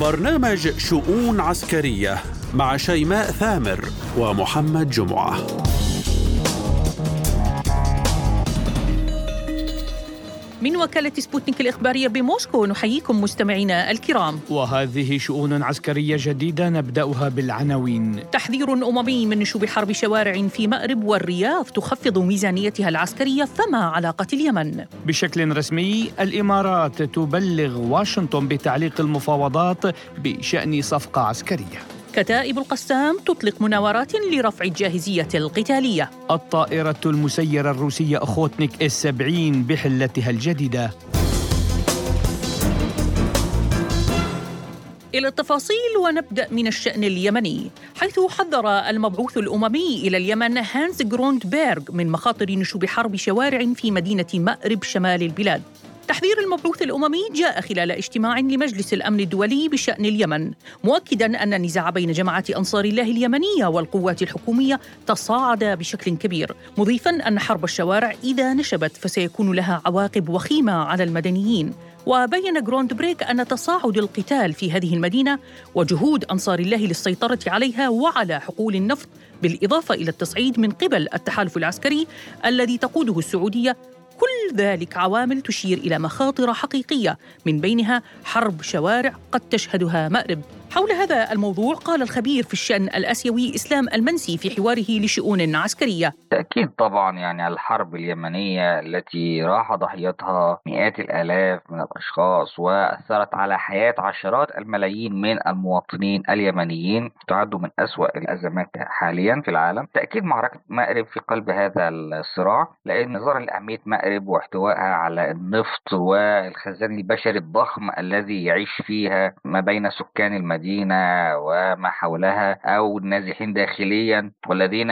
برنامج شؤون عسكرية مع شيماء ثامر ومحمد جمعة. من وكالة سبوتنيك الإخبارية بموسكو نحييكم مستمعينا الكرام، وهذه شؤون عسكرية جديدة نبدأها بالعناوين. تحذير أممي من نشوب حرب شوارع في مأرب، والرياض تخفض ميزانيتها العسكرية، فما علاقة اليمن؟ بشكل رسمي الإمارات تبلغ واشنطن بتعليق المفاوضات بشأن صفقة عسكرية. كتائب القسام تطلق مناورات لرفع الجاهزية القتالية. الطائرة المسيرة الروسية أخوتنيك S-70 بحلتها الجديدة. إلى التفاصيل، ونبدأ من الشأن اليمني، حيث حذر المبعوث الأممي إلى اليمن هانس غروندبيرغ من مخاطر نشوب حرب شوارع في مدينة مأرب شمال البلاد. تحذير المبعوث الأممي جاء خلال اجتماع لمجلس الأمن الدولي بشأن اليمن، مؤكداً أن النزاع بين جماعة أنصار الله اليمنية والقوات الحكومية تصاعد بشكل كبير، مضيفاً أن حرب الشوارع إذا نشبت فسيكون لها عواقب وخيمة على المدنيين. وبين غروندبيرغ أن تصاعد القتال في هذه المدينة وجهود أنصار الله للسيطرة عليها وعلى حقول النفط، بالإضافة إلى التصعيد من قبل التحالف العسكري الذي تقوده السعودية، كل ذلك عوامل تشير إلى مخاطر حقيقية، من بينها حرب شوارع قد تشهدها مأرب. حول هذا الموضوع قال الخبير في الشأن الآسيوي إسلام المنسي في حواره لشؤون عسكرية: تأكيد طبعا الحرب اليمنية التي راح ضحيتها مئات الآلاف من الأشخاص وأثرت على حياة عشرات الملايين من المواطنين اليمنيين تعد من أسوأ الأزمات حاليا في العالم. تأكيد معركة مأرب في قلب هذا الصراع، لأن نظرا لأهمية مأرب واحتوائها على النفط والخزان البشري الضخم الذي يعيش فيها ما بين سكان المدينة وما حولها أو النازحين داخليا، والذين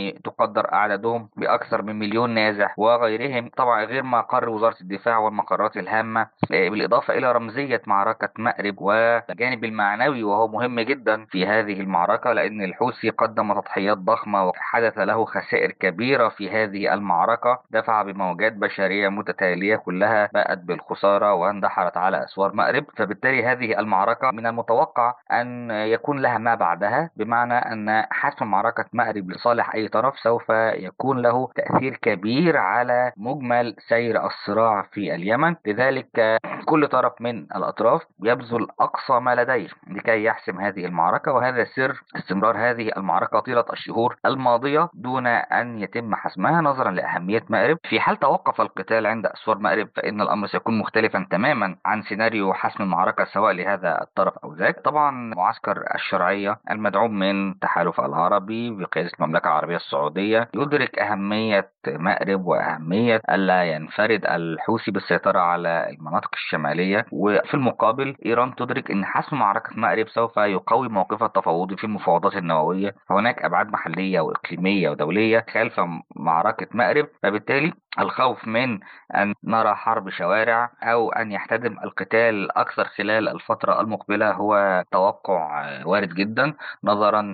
تقدر أعدادهم بأكثر من 1,000,000 نازح وغيرهم، طبعا غير مقر وزارة الدفاع والمقرات الهامة، بالإضافة إلى رمزية معركة مأرب والجانب المعنوي وهو مهم جدا في هذه المعركة، لأن الحوثي قدم تضحيات ضخمة وحدث له خسائر كبيرة في هذه المعركة، دفع بموجات بشرية متتالية كلها باءت بالخسارة واندحرت على أسوار مأرب. فبالتالي هذه المعركة من المتوقع أن يكون لها ما بعدها، بمعنى أن حسم معركة مأرب لصالح أي طرف سوف يكون له تأثير كبير على مجمل سير الصراع في اليمن. لذلك كل طرف من الأطراف يبذل أقصى ما لديه لكي يحسم هذه المعركة، وهذا سر استمرار هذه المعركة طيلة الشهور الماضية دون أن يتم حسمها نظرا لأهمية مأرب. في حال توقف القتال عند أسوار مأرب فإن الأمر سيكون مختلفا تماما عن سيناريو حسم المعركة سواء لهذا الطرف أو ذاك. طبعا معسكر الشرعية المدعوم من التحالف العربي بقيادة المملكة العربية السعودية يدرك أهمية مأرب وأهمية ألا ينفرد الحوثي بالسيطرة على المناطق الشمالية، وفي المقابل إيران تدرك أن حسم معركة مأرب سوف يقوي موقفها التفاوضي في المفاوضات النووية. هناك أبعاد محلية وإقليمية ودولية خلف معركة مأرب، فبالتالي الخوف من أن نرى حرب شوارع أو أن يحتدم القتال أكثر خلال الفترة المقبلة هو توقع وارد جدا نظرا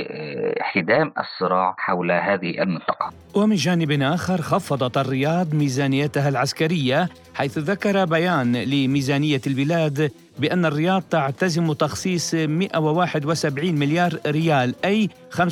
لاحتدام الصراع حول هذه المنطقة. ومن جانب آخر خفضت الرياض ميزانيتها العسكرية، حيث ذكر بيان لميزانية البلاد بأن الرياض تعتزم تخصيص 171 مليار ريال، أي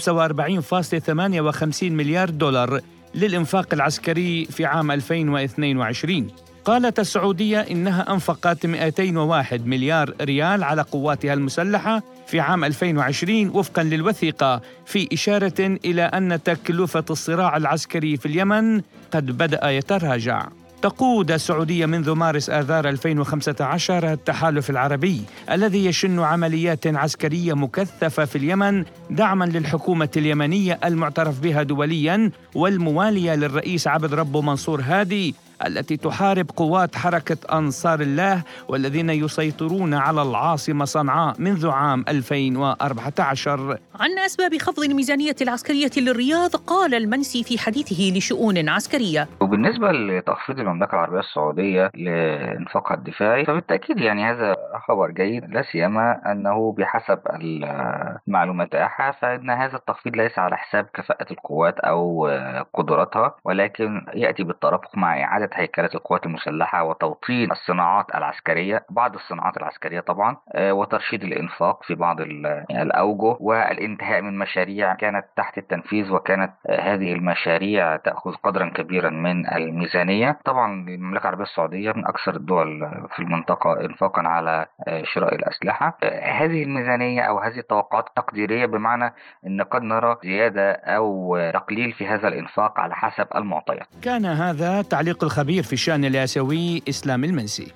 45.58 مليار دولار للإنفاق العسكري في عام 2022. قالت السعودية إنها أنفقت 201 مليار ريال على قواتها المسلحة في عام 2020 وفقا للوثيقة، في إشارة إلى أن تكلفة الصراع العسكري في اليمن قد بدأ يتراجع. تقود السعودية منذ مارس آذار 2015 التحالف العربي الذي يشن عمليات عسكرية مكثفة في اليمن دعما للحكومة اليمنية المعترف بها دوليا والموالية للرئيس عبد ربه منصور هادي، التي تحارب قوات حركة أنصار الله والذين يسيطرون على العاصمة صنعاء منذ عام 2014. عن أسباب خفض الميزانية العسكرية للرياض قال المنسي في حديثه لشؤون عسكرية: وبالنسبة لتخفيض المملكة العربية السعودية لإنفاقها الدفاعي فبالتأكيد يعني هذا خبر جيد، لا سيما أنه بحسب المعلومات المتاحة فإن هذا التخفيض ليس على حساب كفاءة القوات أو قدراتها، ولكن يأتي بالترافق مع إعادة هيكلة القوات المسلحة وتوطين الصناعات العسكرية، بعض الصناعات العسكرية طبعا، وترشيد الإنفاق في بعض الأوجه، والانتهاء من مشاريع كانت تحت التنفيذ، وكانت هذه المشاريع تأخذ قدرا كبيرا من الميزانية. طبعا المملكة العربية السعودية من أكثر الدول في المنطقة إنفاقا على شراء الأسلحة. هذه الميزانية أو هذه التوقعات تقديرية، بمعنى أن قد نرى زيادة أو تقليل في هذا الإنفاق على حسب المعطيات. كان هذا تعليق الخبير في الشأن الآسيوي إسلام المنسي.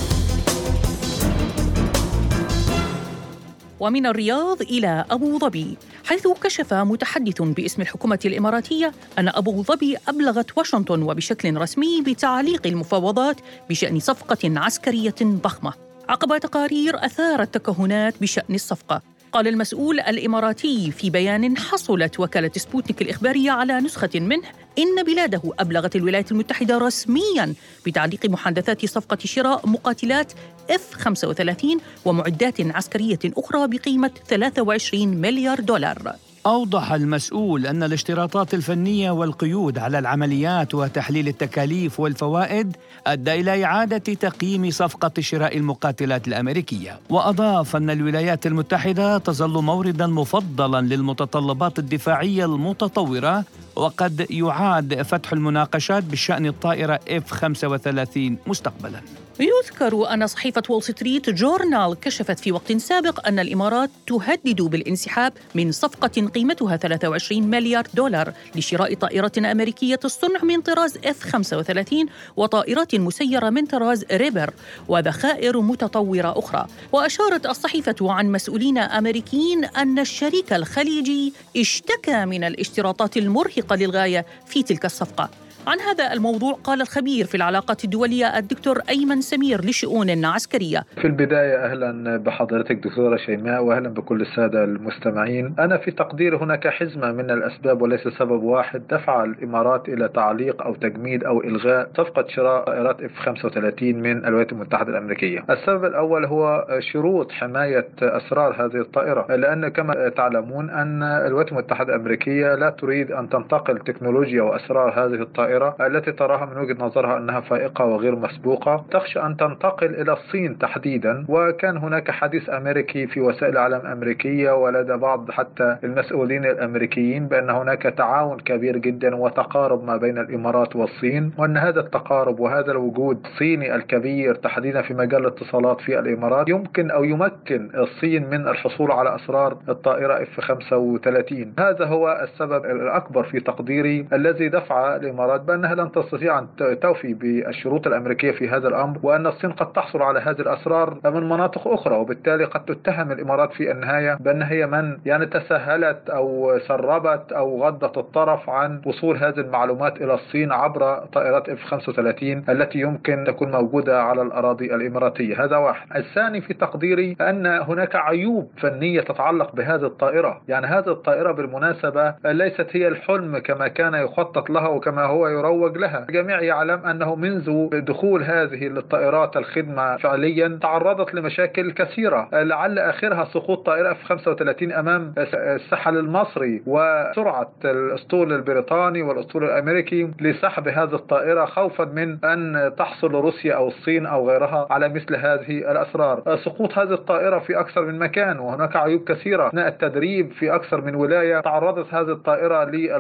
ومن الرياض إلى أبو ظبي، حيث كشف متحدث باسم الحكومة الإماراتية أن أبو ظبي أبلغت واشنطن وبشكل رسمي بتعليق المفاوضات بشأن صفقة عسكرية ضخمة، عقب تقارير أثارت تكهنات بشأن الصفقة. قال المسؤول الإماراتي في بيان حصلت وكالة سبوتنيك الإخبارية على نسخة منه إن بلاده أبلغت الولايات المتحدة رسمياً بتعليق محادثات صفقة شراء مقاتلات F-35 ومعدات عسكرية أخرى بقيمة 23 مليار دولار. أوضح المسؤول أن الاشتراطات الفنية والقيود على العمليات وتحليل التكاليف والفوائد أدى إلى إعادة تقييم صفقة شراء المقاتلات الأمريكية. وأضاف أن الولايات المتحدة تظل مورداً مفضلاً للمتطلبات الدفاعية المتطورة، وقد يعاد فتح المناقشات بشأن الطائرة F-35 مستقبلاً. يذكر أن صحيفة وول ستريت جورنال كشفت في وقت سابق أن الإمارات تهدد بالانسحاب من صفقة قيمتها 23 مليار دولار لشراء طائرة أمريكية الصنع من طراز F-35 وطائرات مسيرة من طراز ريبر وذخائر متطورة أخرى. وأشارت الصحيفة عن مسؤولين أمريكيين أن الشريك الخليجي اشتكى من الاشتراطات المرهقة للغاية في تلك الصفقة. عن هذا الموضوع قال الخبير في العلاقات الدولية الدكتور أيمن سمير لشؤون عسكرية. في البداية أهلا بحضرتك دكتورة شيماء، وأهلا بكل السادة المستمعين. أنا في تقدير هناك حزمة من الأسباب وليس سبب واحد دفع الإمارات إلى تعليق أو تجميد أو إلغاء صفقة شراء طائرات F-35 من الولايات المتحدة الأمريكية. السبب الأول هو شروط حماية أسرار هذه الطائرة، لأن كما تعلمون أن الولايات المتحدة الأمريكية لا تريد أن تنتقل تكنولوجيا وأسرار هذه الطائرة التي تراها من وجهة نظرها أنها فائقة وغير مسبوقة، تخشى أن تنتقل إلى الصين تحديدا. وكان هناك حديث أمريكي في وسائل الإعلام الأمريكية ولدى بعض حتى المسؤولين الأمريكيين بأن هناك تعاون كبير جدا وتقارب ما بين الإمارات والصين، وأن هذا التقارب وهذا الوجود الصيني الكبير تحديدا في مجال الاتصالات في الإمارات يمكن أو يمكن الصين من الحصول على أسرار الطائرة F-35. هذا هو السبب الأكبر في تقديري الذي دفع الإمارات بأنها لن تستطيع أن توفي بالشروط الأمريكية في هذا الأمر، وأن الصين قد تحصل على هذه الأسرار من مناطق أخرى، وبالتالي قد تتهم الإمارات في النهاية بأن هي من تساهلت أو سربت أو غضت الطرف عن وصول هذه المعلومات إلى الصين عبر طائرات F-35 التي يمكن تكون موجودة على الأراضي الإماراتية. هذا واحد. الثاني في تقديري أن هناك عيوب فنية تتعلق بهذه الطائرة. يعني هذه الطائرة بالمناسبة ليست هي الحلم كما كان يخطط لها وكما هو يروج لها. الجميع يعلم أنه منذ دخول هذه الطائرات الخدمة فعليا تعرضت لمشاكل كثيرة، لعل آخرها سقوط طائرة F-35 أمام السحل المصري وسرعة الأسطول البريطاني والأسطول الأمريكي لسحب هذه الطائرة خوفا من أن تحصل روسيا أو الصين أو غيرها على مثل هذه الأسرار. سقوط هذه الطائرة في أكثر من مكان، وهناك عيوب كثيرة أثناء التدريب في أكثر من ولاية تعرضت هذه الطائرة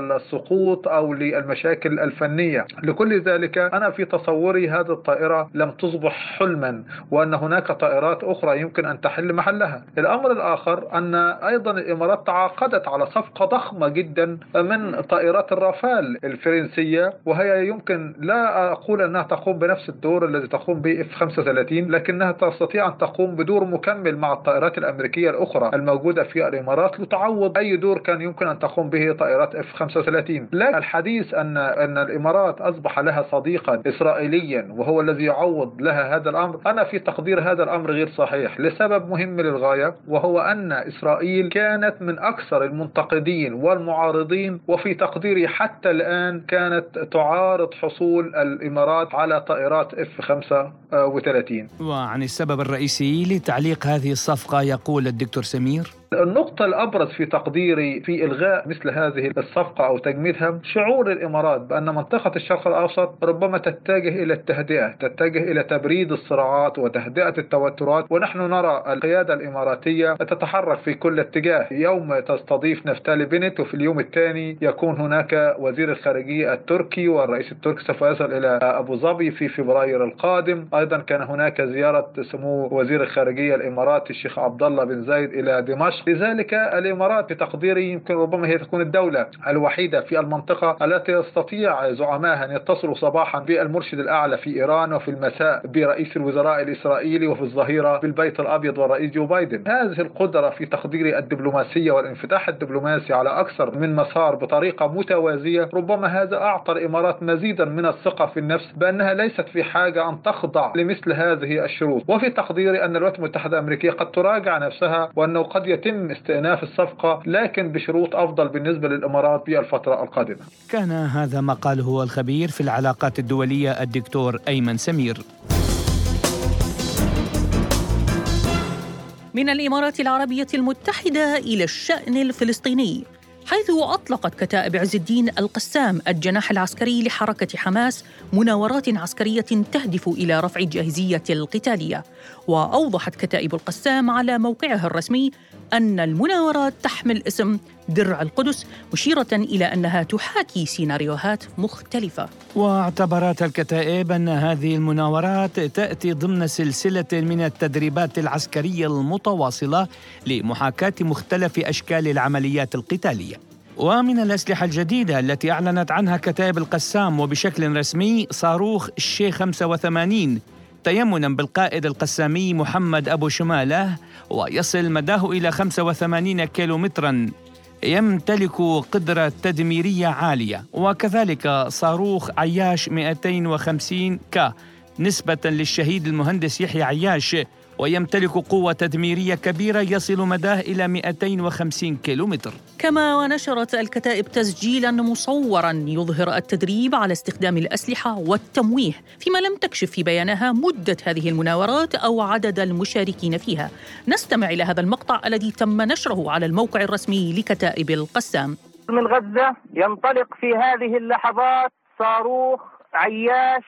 للسقوط أو للمشاكل الفنية. لكل ذلك أنا في تصوري هذه الطائرة لم تصبح حلما، وأن هناك طائرات أخرى يمكن أن تحل محلها. الأمر الآخر أن أيضا الإمارات تعاقدت على صفقة ضخمة جدا من طائرات الرافال الفرنسية، وهي يمكن لا أقول أنها تقوم بنفس الدور الذي تقوم به F-35، لكنها تستطيع أن تقوم بدور مكمل مع الطائرات الأمريكية الأخرى الموجودة في الإمارات لتعوض أي دور كان يمكن أن تقوم به طائرات F-35. لا الحديث أن الإمارات أصبح لها صديقا إسرائيليا وهو الذي يعوض لها هذا الأمر، أنا في تقدير هذا الأمر غير صحيح لسبب مهم للغاية، وهو أن إسرائيل كانت من أكثر المنتقدين والمعارضين، وفي تقديري حتى الآن كانت تعارض حصول الإمارات على طائرات F-35. وعن السبب الرئيسي لتعليق هذه الصفقة يقول الدكتور سمير: النقطة الأبرز في تقديري في إلغاء مثل هذه الصفقة أو تجميدها شعور الإمارات بأن منطقة الشرق الأوسط ربما تتجه إلى التهدئة، تتجه إلى تبريد الصراعات وتهدئة التوترات، ونحن نرى القيادة الإماراتية تتحرك في كل اتجاه. يوم تستضيف نفتالي بنت وفي اليوم الثاني يكون هناك وزير الخارجية التركي، والرئيس التركي سوف يصل إلى أبو ظبي في فبراير القادم. أيضا كان هناك زيارة سمو وزير الخارجية الإماراتي الشيخ عبد الله بن زايد إلى دمشق. لذلك الإمارات بتقديري يمكن ربما هي تكون الدولة الوحيدة في المنطقة التي يستطيع زعمائها أن يتصلوا صباحا بالمرشد الأعلى في إيران، وفي المساء برئيس الوزراء الإسرائيلي، وفي الظهيرة بالبيت الأبيض والرئيس جو بايدن. هذه القدرة في تقديري الدبلوماسية والانفتاح الدبلوماسي على أكثر من مسار بطريقة متوازية، ربما هذا أعطى الإمارات مزيدا من الثقة في النفس بأنها ليست في حاجة أن تخضع لمثل هذه الشروط. وفي تقديري أن الولايات المتحدة الأمريكية قد تراجع نفسها، وأنه قد يتم استئناف الصفقة لكن بشروط أفضل بالنسبة للإمارات بالفترة القادمة. كان هذا ما قاله الخبير في العلاقات الدولية الدكتور أيمن سمير. من الإمارات العربية المتحدة إلى الشأن الفلسطيني، حيث أطلقت كتائب عز الدين القسام الجناح العسكري لحركة حماس مناورات عسكرية تهدف إلى رفع الجاهزية القتالية. وأوضحت كتائب القسام على موقعها الرسمي أن المناورات تحمل اسم درع القدس، مشيرة إلى أنها تحاكي سيناريوهات مختلفة. واعتبرت الكتائب أن هذه المناورات تأتي ضمن سلسلة من التدريبات العسكرية المتواصلة لمحاكاة مختلف أشكال العمليات القتالية. ومن الأسلحة الجديدة التي أعلنت عنها كتائب القسام وبشكل رسمي صاروخ الشيخ 85 تيمنا بالقائد القسامي محمد أبو شمالة، ويصل مداه إلى 85 كيلومترا، يمتلك قدرة تدميرية عالية. وكذلك صاروخ عياش 250 نسبة للشهيد المهندس يحيى عياش، ويمتلك قوة تدميرية كبيرة يصل مداه إلى 250 كيلومتر. كما ونشرت الكتائب تسجيلا مصورا يظهر التدريب على استخدام الأسلحة والتمويه، فيما لم تكشف في بيانها مدة هذه المناورات أو عدد المشاركين فيها. نستمع إلى هذا المقطع الذي تم نشره على الموقع الرسمي لكتائب القسام. من غزة ينطلق في هذه اللحظات صاروخ عياش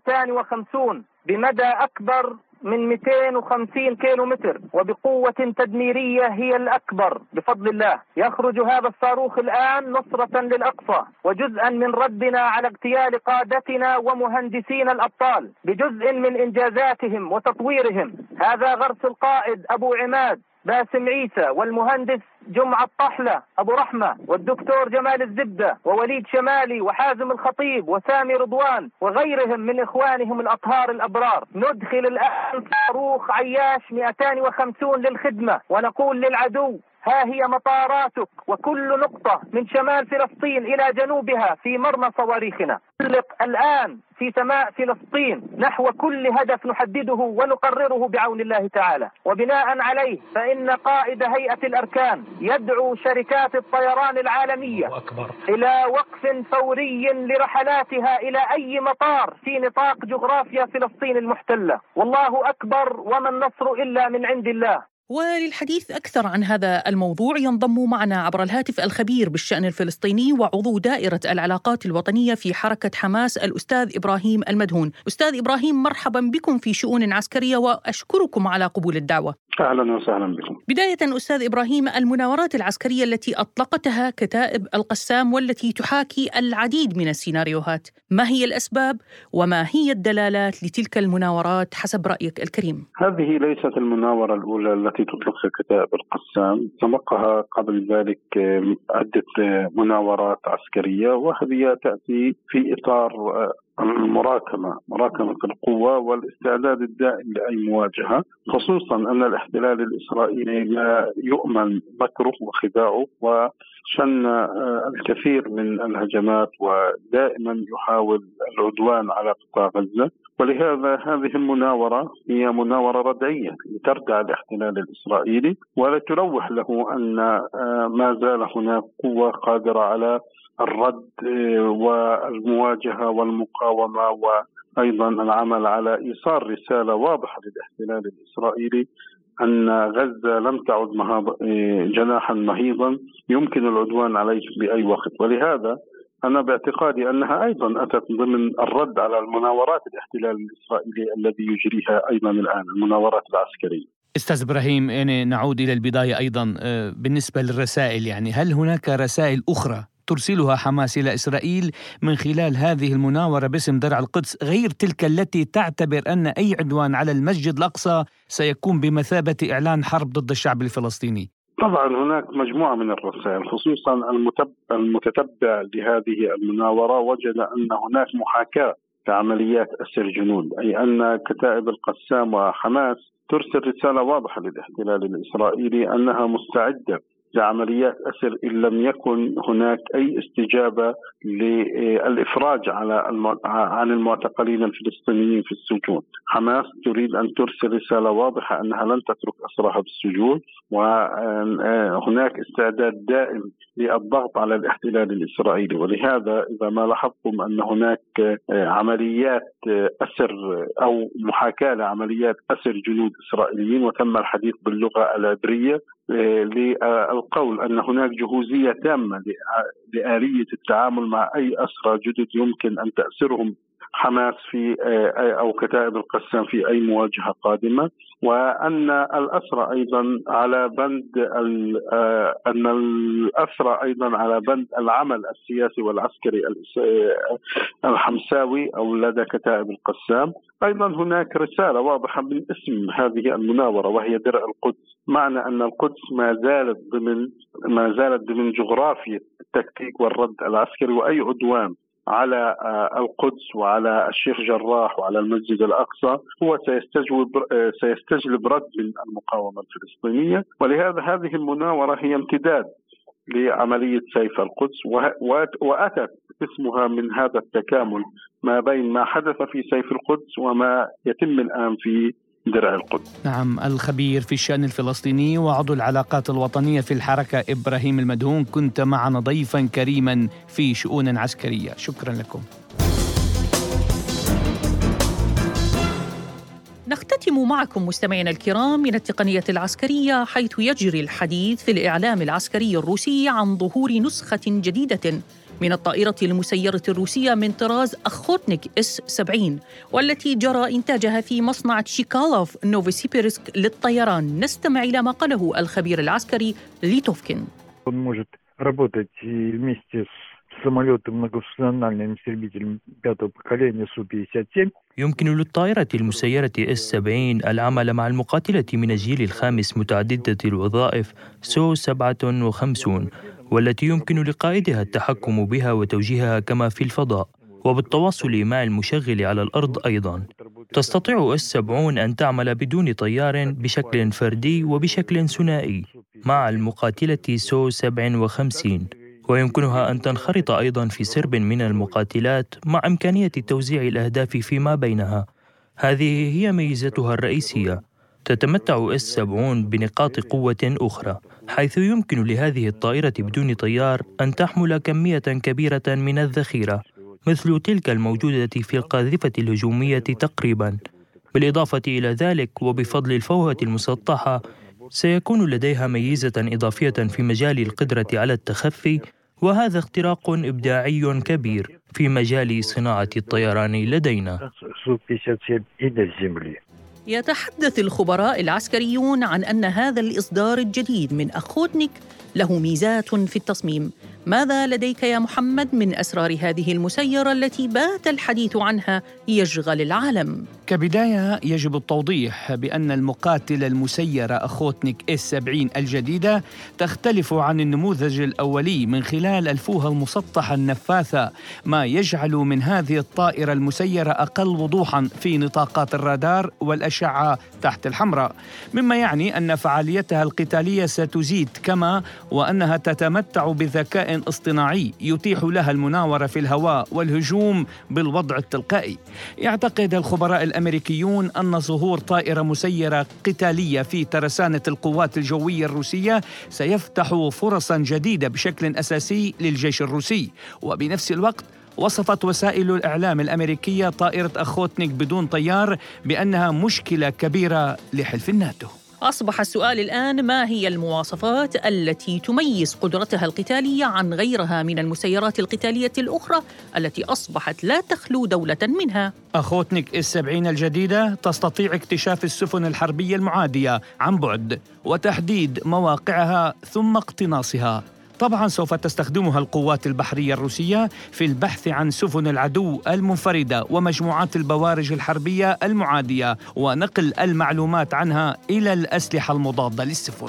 250 بمدى أكبر من 250 كيلومتر وبقوة تدميرية هي الأكبر بفضل الله. يخرج هذا الصاروخ الآن نصرة للأقصى وجزءا من ردنا على اغتيال قادتنا ومهندسين الأبطال بجزء من إنجازاتهم وتطويرهم. هذا غرس القائد أبو عماد باسم عيسى والمهندس جمعة الطحلة أبو رحمة والدكتور جمال الزبدة ووليد شمالي وحازم الخطيب وسامي رضوان وغيرهم من إخوانهم الأطهار الأبرار. ندخل الآن صاروخ عياش 250 للخدمة، ونقول للعدو: ها هي مطاراتك، وكل نقطة من شمال فلسطين إلى جنوبها في مرمى صواريخنا. نطلق الآن في سماء فلسطين نحو كل هدف نحدده ونقرره بعون الله تعالى. وبناء عليه فإن قائد هيئة الأركان يدعو شركات الطيران العالمية إلى وقف فوري لرحلاتها إلى أي مطار في نطاق جغرافيا فلسطين المحتلة. والله أكبر وما النصر إلا من عند الله. وللحديث أكثر عن هذا الموضوع ينضم معنا عبر الهاتف الخبير بالشأن الفلسطيني وعضو دائرة العلاقات الوطنية في حركة حماس الأستاذ إبراهيم المدهون. أستاذ إبراهيم، مرحبا بكم في شؤون عسكرية وأشكركم على قبول الدعوة. أهلا وسهلا بكم. بداية أستاذ إبراهيم، المناورات العسكرية التي أطلقتها كتائب القسام والتي تحاكي العديد من السيناريوهات، ما هي الأسباب وما هي الدلالات لتلك المناورات حسب رأيك الكريم؟ هذه ليست المناورة الأولى التي تطلقها كتائب القسام، سبقها قبل ذلك عدة مناورات عسكرية، وهذه تأتي في إطار مراكمة القوة والاستعداد الدائم لأي مواجهة، خصوصا أن الاحتلال الإسرائيلي لا يؤمن مكره وخداعه، وشن الكثير من الهجمات ودائما يحاول العدوان على قطاع غزة. ولهذا هذه المناورة هي مناورة ردعية لتردع الاحتلال الإسرائيلي ولتلوح له أن ما زال هناك قوة قادرة على الرد والمواجهة والمقاومة، وأيضا العمل على إيصال رسالة واضحة للاحتلال الإسرائيلي أن غزة لم تعد جناحا مهيضا يمكن العدوان عليه بأي وقت. ولهذا أنا باعتقادي أنها أيضا أتت ضمن الرد على المناورات الاحتلال الإسرائيلي الذي يجريها أيضا الآن، المناورات العسكرية. أستاذ إبراهيم، يعني نعود إلى البداية أيضا بالنسبة للرسائل، يعني هل هناك رسائل أخرى ترسلها حماس إلى إسرائيل من خلال هذه المناورة باسم درع القدس غير تلك التي تعتبر أن أي عدوان على المسجد الأقصى سيكون بمثابة إعلان حرب ضد الشعب الفلسطيني؟ طبعا هناك مجموعة من الرسائل، خصوصا المتتبع لهذه المناورة وجد أن هناك محاكاة كعمليات أسر جنود، أي أن كتائب القسام وحماس ترسل رسالة واضحة للاحتلال الإسرائيلي أنها مستعدة لعمليات أسر إن لم يكن هناك أي استجابة للإفراج عن المعتقلين الفلسطينيين في السجون. حماس تريد أن ترسل رسالة واضحة أنها لن تترك أسرها بالسجون، وهناك استعداد دائم للضغط على الاحتلال الإسرائيلي. ولهذا إذا ما لاحظتم أن هناك عمليات أسر أو محاكاة لعمليات أسر جنود إسرائيليين، وتم الحديث باللغة العبرية للقول أن هناك جهوزية تامة لآلية التعامل مع أي أسرى جدد يمكن أن تأسرهم حماس في أو كتائب القسام في أي مواجهة قادمة، وأن الأسرى أيضا على بند أن الأسرى أيضا على بند العمل السياسي والعسكري الحمساوي أو لدى كتائب القسام. أيضا هناك رسالة واضحة من اسم هذه المناورة وهي درع القدس، معنى أن القدس ما زالت ضمن جغرافية التكتيك والرد العسكري، وأي عدوان على القدس وعلى الشيخ جراح وعلى المسجد الأقصى هو سيستجلب رد من المقاومة الفلسطينية. ولهذا هذه المناورة هي امتداد لعملية سيف القدس، وأتت اسمها من هذا التكامل ما بين ما حدث في سيف القدس وما يتم الآن في درع القدس. نعم، الخبير في الشأن الفلسطيني وعضو العلاقات الوطنية في الحركة إبراهيم المدهون، كنت معنا ضيفا كريما في شؤون عسكرية. شكرا لكم. نختتم معكم مستمعينا الكرام من التقنية العسكرية، حيث يجري الحديث في الإعلام العسكري الروسي عن ظهور نسخة جديدة من الطائرة المسيرة الروسية من طراز أخوتنيك S-70، والتي جرى إنتاجها في مصنع تشيكالوف نوفوسيبيرسك للطيران. نستمع إلى ما قاله الخبير العسكري ليتوفكين. يمكن للطائرة المسيرة S-70 العمل مع المقاتلة من الجيل الخامس متعددة الوظائف SU-57، والتي يمكن لقائدها التحكم بها وتوجيهها كما في الفضاء، وبالتواصل مع المشغل على الأرض أيضاً. تستطيع S-70 أن تعمل بدون طيار بشكل فردي وبشكل ثنائي مع المقاتلة SU-57، ويمكنها أن تنخرط أيضاً في سرب من المقاتلات مع إمكانية توزيع الأهداف فيما بينها. هذه هي ميزتها الرئيسية. تتمتع S-70 بنقاط قوة أخرى، حيث يمكن لهذه الطائرة بدون طيار أن تحمل كمية كبيرة من الذخيرة مثل تلك الموجودة في القاذفة الهجومية تقريباً. بالإضافة إلى ذلك، وبفضل الفوهة المسطحة، سيكون لديها ميزة إضافية في مجال القدرة على التخفي، وهذا اختراق إبداعي كبير في مجال صناعة الطيران لدينا. يتحدث الخبراء العسكريون عن أن هذا الإصدار الجديد من أخوتنيك له ميزات في التصميم. ماذا لديك يا محمد من أسرار هذه المسيرة التي بات الحديث عنها يشغل العالم؟ كبداية يجب التوضيح بأن المقاتلة المسيرة أخوتنيك S-70 الجديدة تختلف عن النموذج الأولي من خلال ألفوها المسطحة النفاثة، ما يجعل من هذه الطائرة المسيرة أقل وضوحاً في نطاقات الرادار والأشعة تحت الحمراء، مما يعني أن فعاليتها القتالية ستزيد، كما وأنها تتمتع بذكاء اصطناعي يتيح لها المناورة في الهواء والهجوم بالوضع التلقائي. يعتقد الخبراء الأمريكيون أن ظهور طائرة مسيرة قتالية في ترسانة القوات الجوية الروسية سيفتح فرصاً جديدة بشكل أساسي للجيش الروسي. وبنفس الوقت وصفت وسائل الإعلام الأمريكية طائرة أخوتنيك بدون طيار بأنها مشكلة كبيرة لحلف الناتو. أصبح السؤال الآن: ما هي المواصفات التي تميز قدرتها القتالية عن غيرها من المسيرات القتالية الأخرى التي أصبحت لا تخلو دولة منها؟ أخوتنيك S-70 الجديدة تستطيع اكتشاف السفن الحربية المعادية عن بعد وتحديد مواقعها ثم اقتناصها. طبعاً سوف تستخدمها القوات البحرية الروسية في البحث عن سفن العدو المنفردة ومجموعات البوارج الحربية المعادية ونقل المعلومات عنها إلى الأسلحة المضادة للسفن.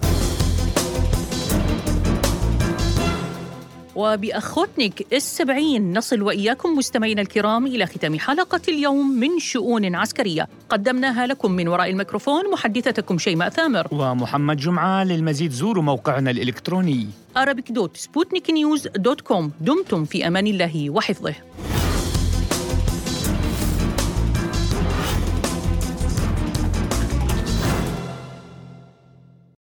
وبأخوتنيك S-70 نصل وإياكم مستمعينا الكرام إلى ختام حلقة اليوم من شؤون عسكرية، قدمناها لكم من وراء الميكروفون محدثتكم شيماء ثامر ومحمد جمعة. للمزيد زوروا موقعنا الإلكتروني arabic.sputniknews.com. دمتم في أمان الله وحفظه.